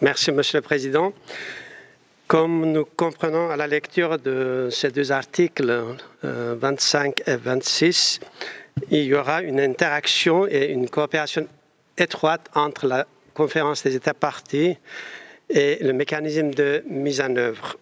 Merci, Monsieur le Président. Comme nous comprenons à la lecture de ces deux articles, 25 et 26, il y aura une interaction et une coopération étroite entre la conférence des États parties et le mécanisme de mise en œuvre.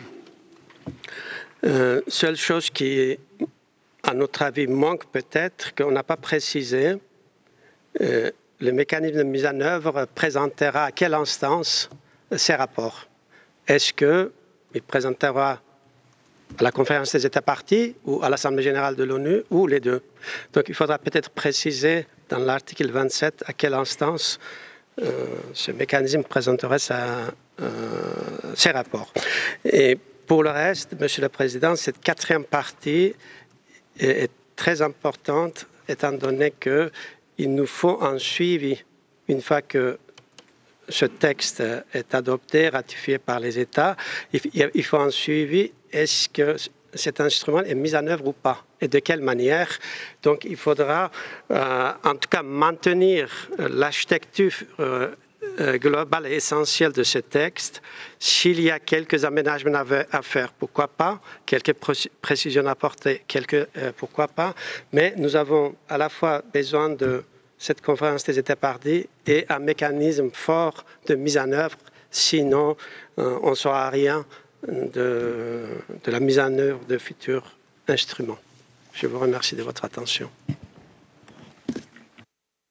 Seule chose qui, à notre avis, manque peut-être, qu'on n'a pas précisé, le mécanisme de mise en œuvre présentera à quelle instance ces rapports. Est-ce qu'il présentera à la conférence des États parties ou à l'Assemblée générale de l'ONU ou les deux? Donc il faudra peut-être préciser dans l'article 27 à quelle instance ce mécanisme présenterait ses rapports. Et pour le reste, Monsieur le Président, cette quatrième partie est très importante étant donné qu'il nous faut un suivi une fois que ce texte est adopté, ratifié par les États. Il faut un suivi. Est-ce que cet instrument est mis en œuvre ou pas? Et de quelle manière? Donc il faudra en tout cas maintenir l'architecture globale et essentielle de ce texte. S'il y a quelques aménagements à faire, pourquoi pas? Quelques précisions à apporter, pourquoi pas? Mais nous avons à la fois besoin de cette conférence des États parties et un mécanisme fort de mise en œuvre, sinon on ne saura rien de la mise en œuvre de futurs instruments. Je vous remercie de votre attention.